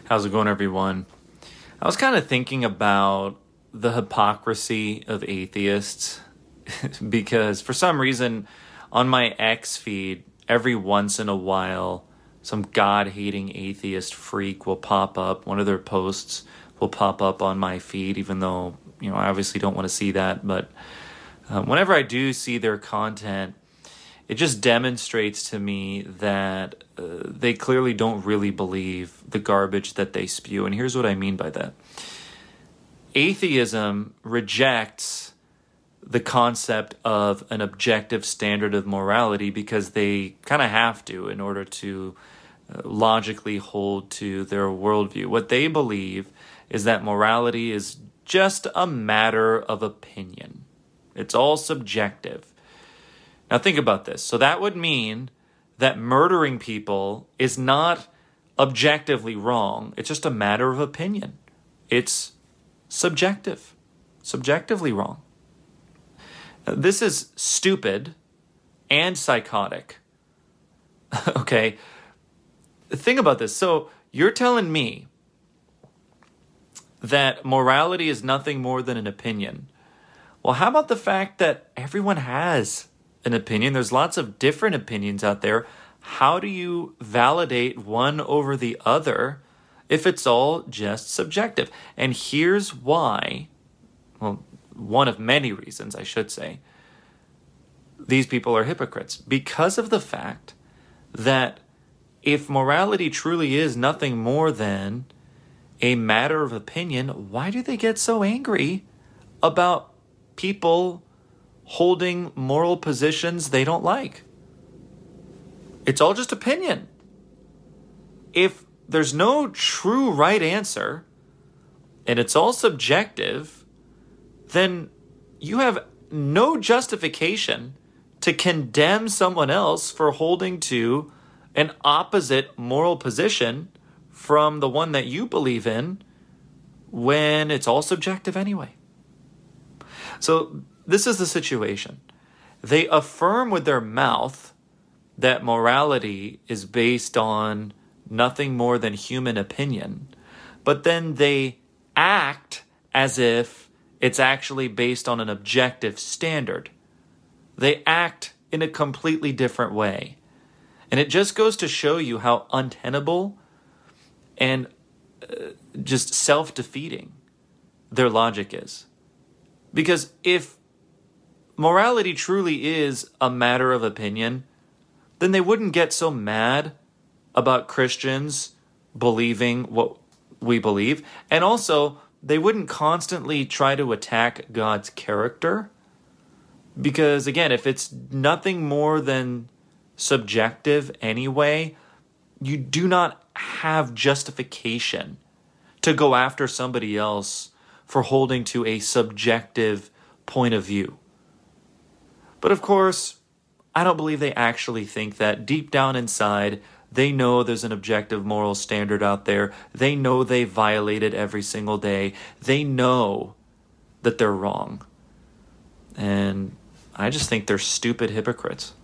How's it going, everyone? I was kind of thinking about the hypocrisy of atheists because for some reason on my X feed, every once in a while, some God-hating atheist freak will pop up. One of their posts will pop up on my feed, even though, I obviously don't want to see that. But whenever I do see their content, it just demonstrates to me that they clearly don't really believe the garbage that they spew. And here's what I mean by that. Atheism rejects the concept of an objective standard of morality because they kind of have to in order to logically hold to their worldview. What they believe is that morality is just a matter of opinion. It's all subjective. Now think about this. So that would mean that murdering people is not objectively wrong. It's just a matter of opinion. It's subjectively wrong. Now, this is stupid and psychotic. Okay, think about this. So you're telling me that morality is nothing more than an opinion. Well, how about the fact that everyone has an opinion? There's lots of different opinions out there. How do you validate one over the other if it's all just subjective? And here's why, well, one of many reasons, I should say, these people are hypocrites. Because of the fact that if morality truly is nothing more than a matter of opinion, why do they get so angry about people holding moral positions they don't like? It's all just opinion. If there's no true right answer and it's all subjective, then you have no justification to condemn someone else for holding to an opposite moral position from the one that you believe in when it's all subjective anyway. So this is the situation. They affirm with their mouth that morality is based on nothing more than human opinion, but then they act as if it's actually based on an objective standard. They act in a completely different way. And it just goes to show you how untenable and just self-defeating their logic is. Because if morality truly is a matter of opinion, then they wouldn't get so mad about Christians believing what we believe. And also, they wouldn't constantly try to attack God's character. Because again, if it's nothing more than subjective anyway, you do not have justification to go after somebody else for holding to a subjective point of view. But of course, I don't believe they actually think that. Deep down inside, they know there's an objective moral standard out there. They know they violate it every single day. They know that they're wrong. And I just think they're stupid hypocrites.